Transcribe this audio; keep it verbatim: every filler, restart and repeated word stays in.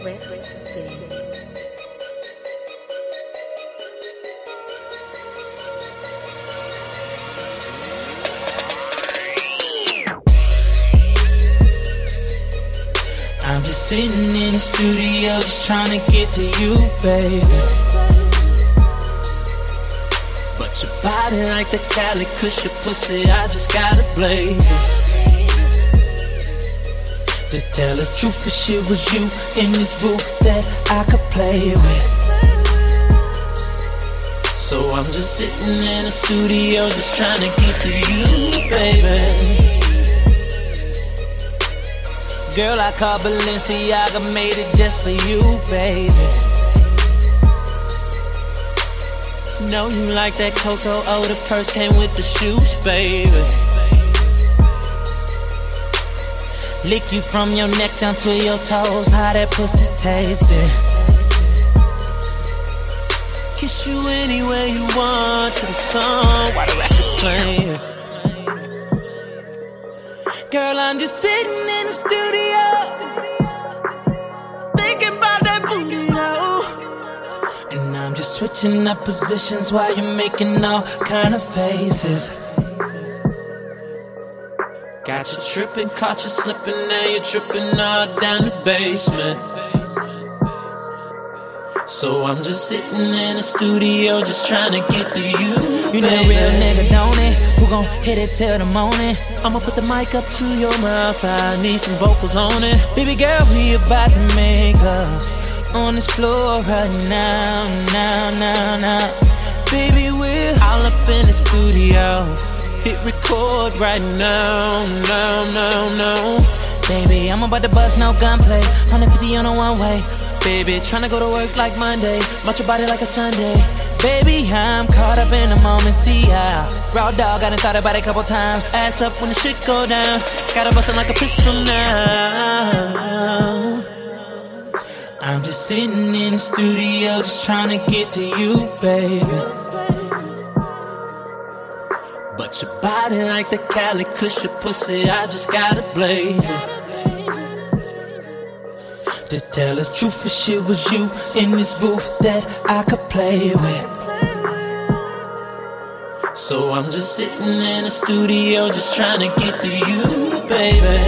Swift Jam. I'm just sitting in the studio, just trying to get to you, baby. But your body like the Cali Kush, your pussy, I just gotta blaze it. To tell the truth, if shit was you in this booth that I could play with. So I'm just sitting in the studio, just trying to get to you, baby. Girl, I call Balenciaga, made it just for you, baby. Know you like that Coco, oh, the purse came with the shoes, baby. Lick you from your neck down to your toes, how that pussy tasting. Kiss you anywhere you want, to the song, while the record playing. Girl, I'm just sitting in the studio, thinking about that booty, though. And I'm just switching up positions while you're making all kind of faces. Got you tripping, caught you slipping, now you're tripping all down the basement. So I'm just sitting in the studio, just trying to get to you. You know a real nigga, don't it? Who gon' hit it till the morning? I'ma put the mic up to your mouth, I need some vocals on it. Baby girl, we about to make love on this floor right now, now, now, now. Baby, we're all up in the studio, hit record right now, now, now, now. Baby, I'm about to bust no gunplay, one fifty on a one way. Baby, tryna go to work like Monday, watch your body like a Sunday. Baby, I'm caught up in the moment, see how raw dog, I done thought about it a couple times. Ass up when the shit go down, gotta bust it like a pistol now. I'm just sitting in the studio, just tryna get to you, baby. But your body like the Cali Kush, your pussy, I just gotta blaze it. To tell the truth, if shit was you in this booth that I could play with. So I'm just sitting in the studio, just trying to get to you, baby.